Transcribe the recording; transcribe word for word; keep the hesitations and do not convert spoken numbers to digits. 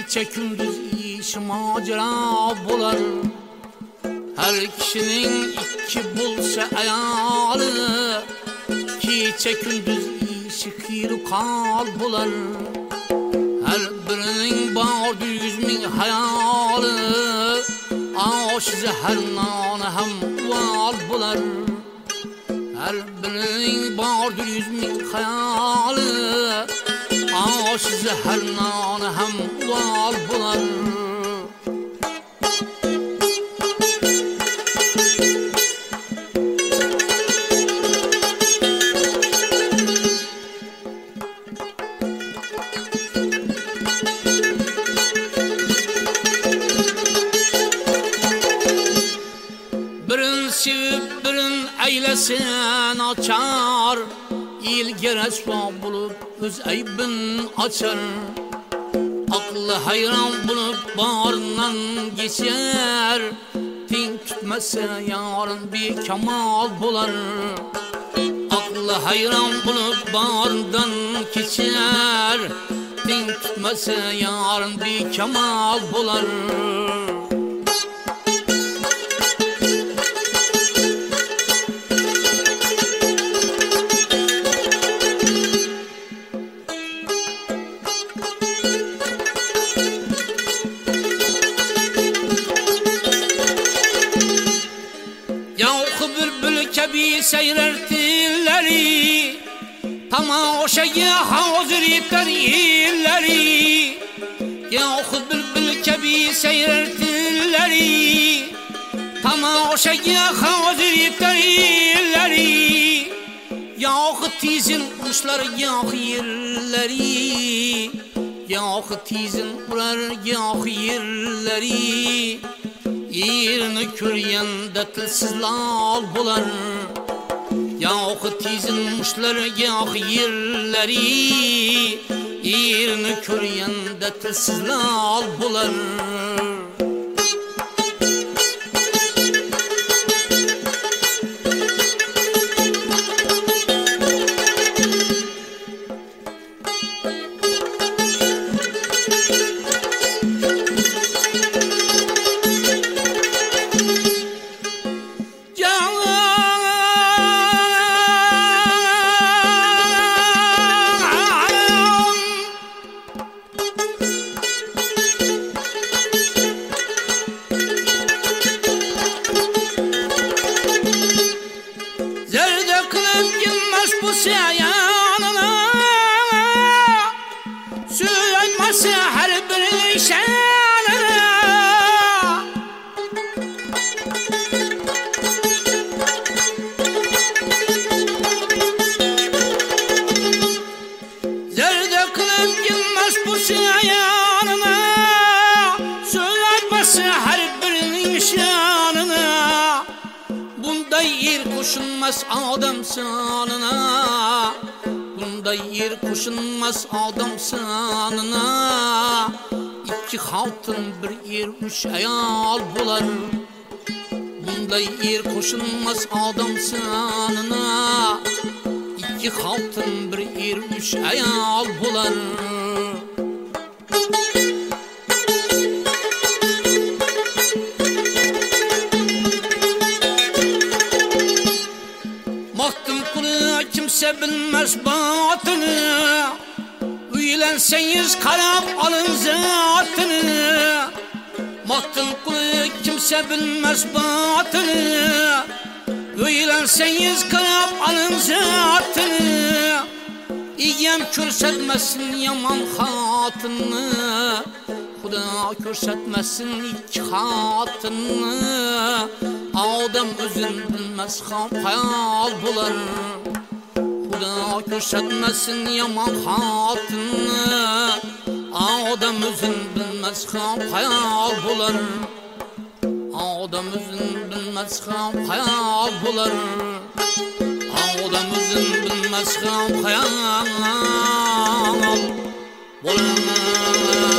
Kecha kunduz ish mojaro bo'lar. Har kishining ikki bo'lsa ayoli, kecha kunduz ishi qiru qol bo'lar. Har birining bor yuz ming hayoli, osh zahar non ham vol bo'lar. Har birining bor yuz ming hayoli, osh zahar non ham vol bo'lar. Aylasin açar, ilge resva bulup öz aybin açar. Aklı hayran bulup bağrından geçer, tin tutmasa yarın bir kemal bular. Aklı hayran bulup bağrından geçer, tin tutmasa yarın bir kemal bular. Seyrertilleri, tamaşaya hazır yeter illeri. Yahu bülbül kebi seyrertilleri, tamaşaya hazır yeter illeri. Yahu tizin kuşlar yahu yerleri, yahu tizin ular yahu yerleri. Yerini körüyende tilsizler bular. Yahu tizinmişler yahu yerleri, yerini körüyende tilsizler bular. Adam sanına, bunda yer koşunmaz adam sanına. İki hatun bir yer üç ayal bular. Bunda yer koşunmaz adam sanına. İki hatun bir yer üç ayal bular. Kimse bilmez batını, üylenseniz karab alın zatını. Mahtın kulu kimse bilmez batını, üylenseniz karab alın zatını. İyem körsetmesin yaman hatını, Xuda körsetmesin iki hatını. Adam özün bilmez ham hayal bular. Xuda körsetmesin yaman hatını, adam özün bilmez ham hayal bular. Adam özün bilmez ham hayal bular. Adam özün bilmez ham hayal bular.